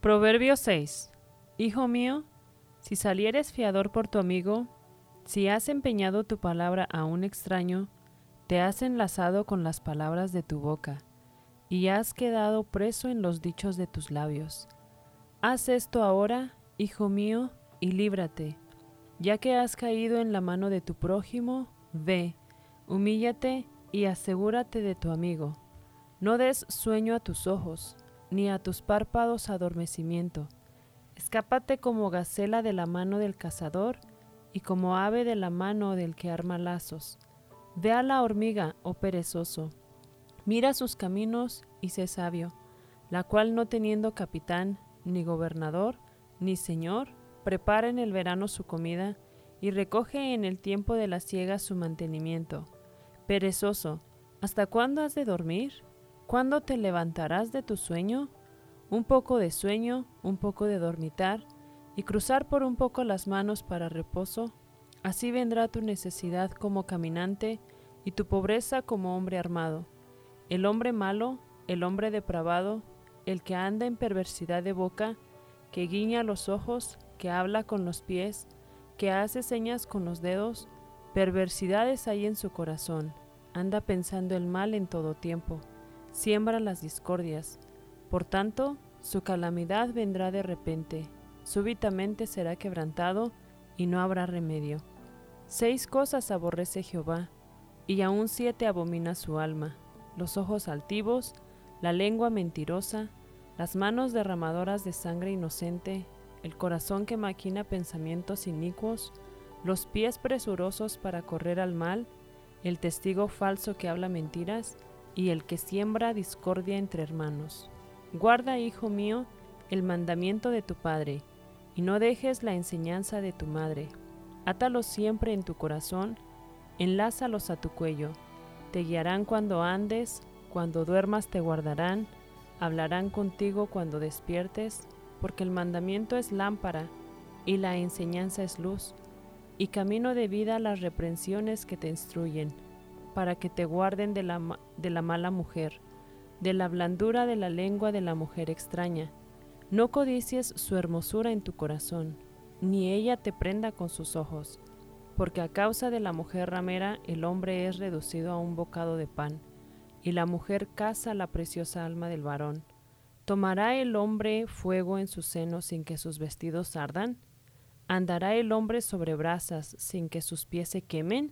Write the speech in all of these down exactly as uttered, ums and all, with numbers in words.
Proverbio seis. Hijo mío, si salieres fiador por tu amigo, si has empeñado tu palabra a un extraño, te has enlazado con las palabras de tu boca, y has quedado preso en los dichos de tus labios. Haz esto ahora, hijo mío, y líbrate. Ya que has caído en la mano de tu prójimo, ve, humíllate y asegúrate de tu amigo. No des sueño a tus ojos, ni a tus párpados adormecimiento. Escápate como gacela de la mano del cazador, y como ave de la mano del que arma lazos. Ve a la hormiga, oh perezoso, mira sus caminos y sé sabio, la cual no teniendo capitán, ni gobernador, ni señor, prepara en el verano su comida, y recoge en el tiempo de la siega su mantenimiento. Perezoso, ¿hasta cuándo has de dormir? ¿Cuándo te levantarás de tu sueño? Un poco de sueño, un poco de dormitar, y cruzar por un poco las manos para reposo. Así vendrá tu necesidad como caminante, y tu pobreza como hombre armado. El hombre malo, el hombre depravado, el que anda en perversidad de boca, que guiña los ojos, que habla con los pies, que hace señas con los dedos, perversidades hay en su corazón, anda pensando el mal en todo tiempo, siembra las discordias. Por tanto, su calamidad vendrá de repente, súbitamente será quebrantado, y no habrá remedio. Seis cosas aborrece Jehová, y aun siete abomina su alma: los ojos altivos, la lengua mentirosa, las manos derramadoras de sangre inocente, el corazón que maquina pensamientos inicuos, los pies presurosos para correr al mal, el testigo falso que habla mentiras, y el que siembra discordia entre hermanos. Guarda, hijo mío, el mandamiento de tu padre, y no dejes la enseñanza de tu madre. Átalos siempre en tu corazón, enlázalos a tu cuello. Te guiarán cuando andes, cuando duermas te guardarán, hablarán contigo cuando despiertes, porque el mandamiento es lámpara, y la enseñanza es luz, y camino de vida las reprensiones que te instruyen, para que te guarden de la, de la mala mujer, de la blandura de la lengua de la mujer extraña. No codicies su hermosura en tu corazón, ni ella te prenda con sus ojos, porque a causa de la mujer ramera el hombre es reducido a un bocado de pan, y la mujer caza la preciosa alma del varón. ¿Tomará el hombre fuego en su seno sin que sus vestidos ardan? ¿Andará el hombre sobre brasas sin que sus pies se quemen?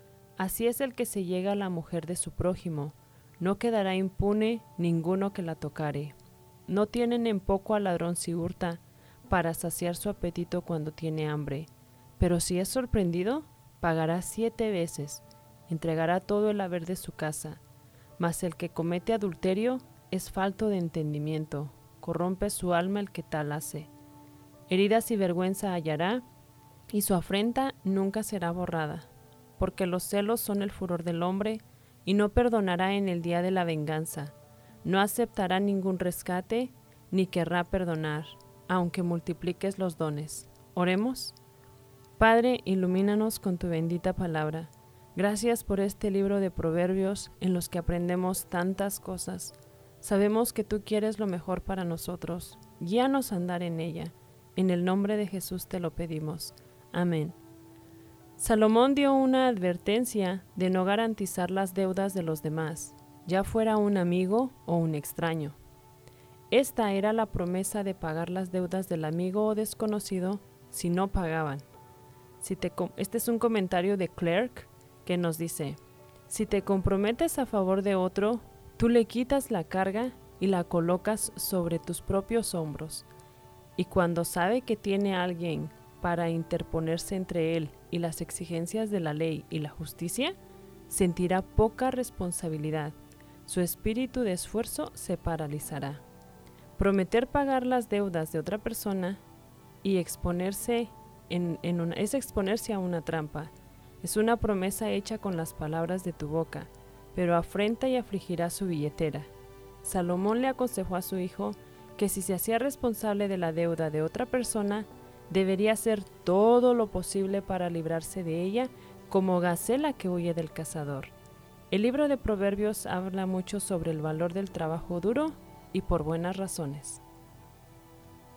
Así es el que se llega a la mujer de su prójimo, no quedará impune ninguno que la tocare. No tienen en poco al ladrón si hurta, para saciar su apetito cuando tiene hambre. Pero si es sorprendido, pagará siete veces, entregará todo el haber de su casa. Mas el que comete adulterio es falto de entendimiento, corrompe su alma el que tal hace. Heridas y vergüenza hallará, y su afrenta nunca será borrada, porque los celos son el furor del hombre, y no perdonará en el día de la venganza. No aceptará ningún rescate, ni querrá perdonar, aunque multipliques los dones. Oremos. Padre, ilumínanos con tu bendita palabra. Gracias por este libro de proverbios en los que aprendemos tantas cosas. Sabemos que tú quieres lo mejor para nosotros. Guíanos a andar en ella. En el nombre de Jesús te lo pedimos. Amén. Salomón dio una advertencia de no garantizar las deudas de los demás, ya fuera un amigo o un extraño. Esta era la promesa de pagar las deudas del amigo o desconocido si no pagaban. Si te, este es un comentario de Clerk que nos dice: si te comprometes a favor de otro, tú le quitas la carga y la colocas sobre tus propios hombros. Y cuando sabe que tiene a alguien para interponerse entre él y las exigencias de la ley y la justicia, sentirá poca responsabilidad. Su espíritu de esfuerzo se paralizará. Prometer pagar las deudas de otra persona y exponerse en, en una, es exponerse a una trampa. Es una promesa hecha con las palabras de tu boca, pero afrenta y afligirá su billetera. Salomón le aconsejó a su hijo que si se hacía responsable de la deuda de otra persona, debería hacer todo lo posible para librarse de ella, como gacela que huye del cazador. El libro de Proverbios habla mucho sobre el valor del trabajo duro y por buenas razones.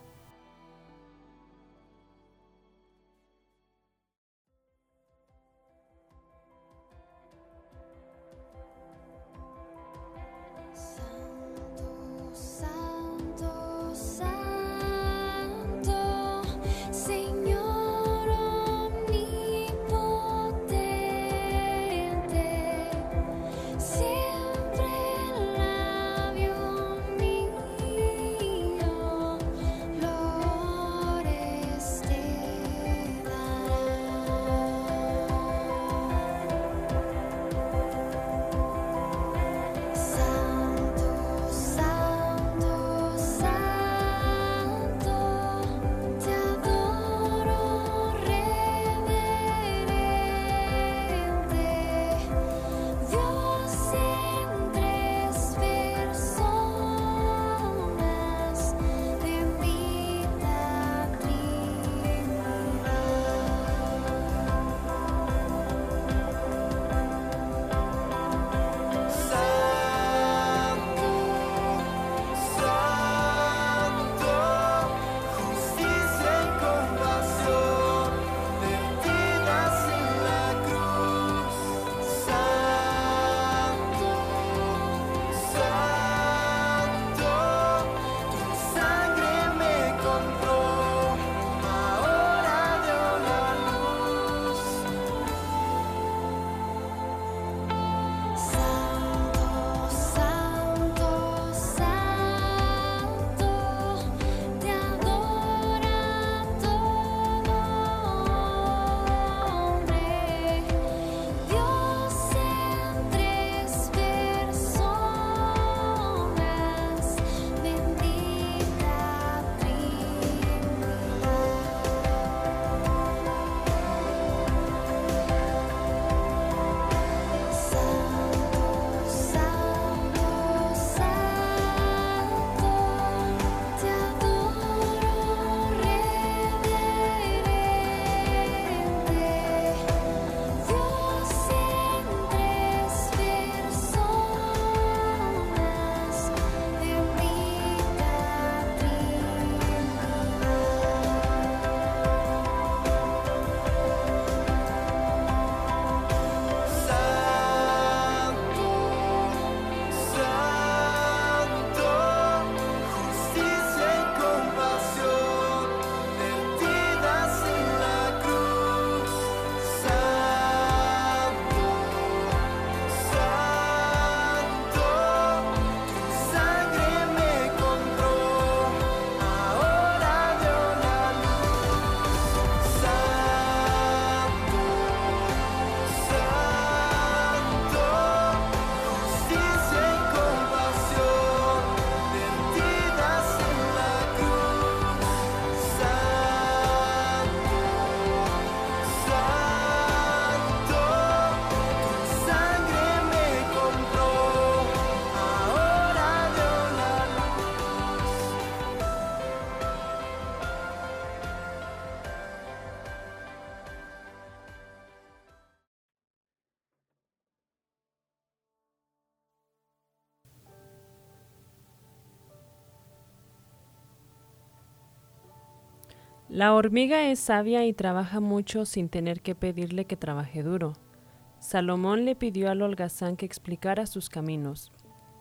La hormiga es sabia y trabaja mucho sin tener que pedirle que trabaje duro. Salomón le pidió al holgazán que explicara sus caminos.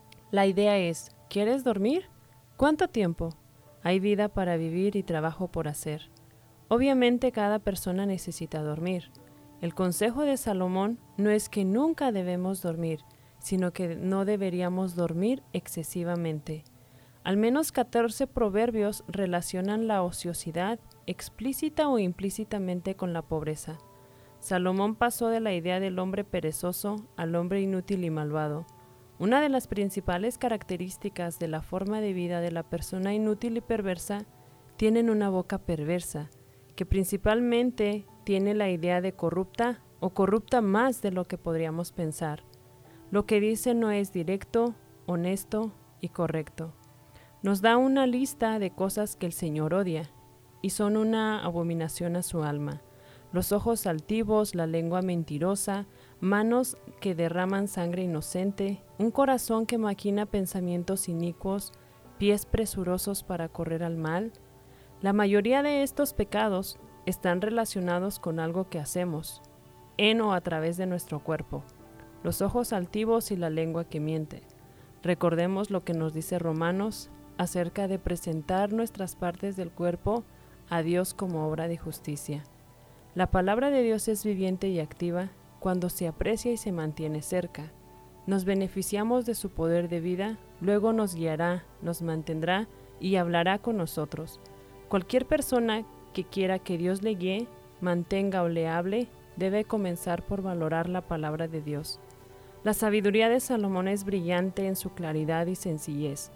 La idea es, ¿quieres dormir? ¿Cuánto tiempo? Hay vida para vivir y trabajo por hacer. Obviamente cada persona necesita dormir. El consejo de Salomón no es que nunca debemos dormir, sino que no deberíamos dormir excesivamente. Al menos catorce proverbios relacionan la ociosidad explícita o implícitamente con la pobreza. Salomón pasó de la idea del hombre perezoso al hombre inútil y malvado. Una de las principales características de la forma de vida de la persona inútil y perversa tienen una boca perversa, que principalmente tiene la idea de corrupta o corrupta más de lo que podríamos pensar. Lo que dice no es directo, honesto y correcto. Nos da una lista de cosas que el Señor odia y son una abominación a su alma. Los ojos altivos, la lengua mentirosa, manos que derraman sangre inocente, un corazón que maquina pensamientos inicuos, pies presurosos para correr al mal. La mayoría de estos pecados están relacionados con algo que hacemos, en o a través de nuestro cuerpo. Los ojos altivos y la lengua que miente. Recordemos lo que nos dice Romanos acerca de presentar nuestras partes del cuerpo a Dios como obra de justicia. La palabra de Dios es viviente y activa cuando se aprecia y se mantiene cerca. Nos beneficiamos de su poder de vida, luego nos guiará, nos mantendrá y hablará con nosotros. Cualquier persona que quiera que Dios le guíe, mantenga o le hable, debe comenzar por valorar la palabra de Dios. La sabiduría de Salomón es brillante en su claridad y sencillez.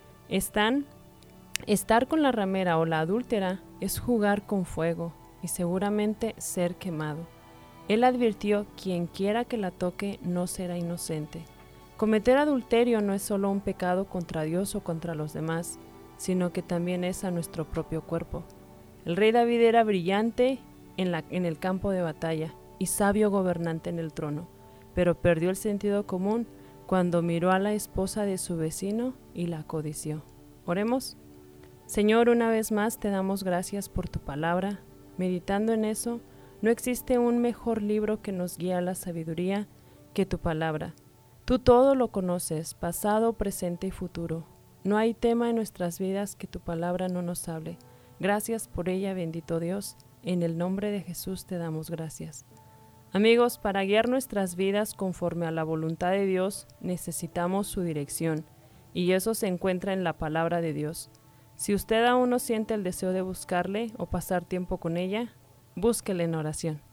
Están, estar con la ramera o la adúltera es jugar con fuego y seguramente ser quemado. Él advirtió, quien quiera que la toque no será inocente. Cometer adulterio no es solo un pecado contra Dios o contra los demás, sino que también es a nuestro propio cuerpo. El rey David era brillante en, la, en el campo de batalla y sabio gobernante en el trono, pero perdió el sentido común cuando miró a la esposa de su vecino y la codició. Oremos. Señor, una vez más te damos gracias por tu palabra. Meditando en eso, no existe un mejor libro que nos guíe a la sabiduría que tu palabra. Tú todo lo conoces, pasado, presente y futuro. No hay tema en nuestras vidas que tu palabra no nos hable. Gracias por ella, bendito Dios. En el nombre de Jesús te damos gracias. Amigos, para guiar nuestras vidas conforme a la voluntad de Dios, necesitamos su dirección, y eso se encuentra en la palabra de Dios. Si usted aún no siente el deseo de buscarle o pasar tiempo con ella, búsquele en oración.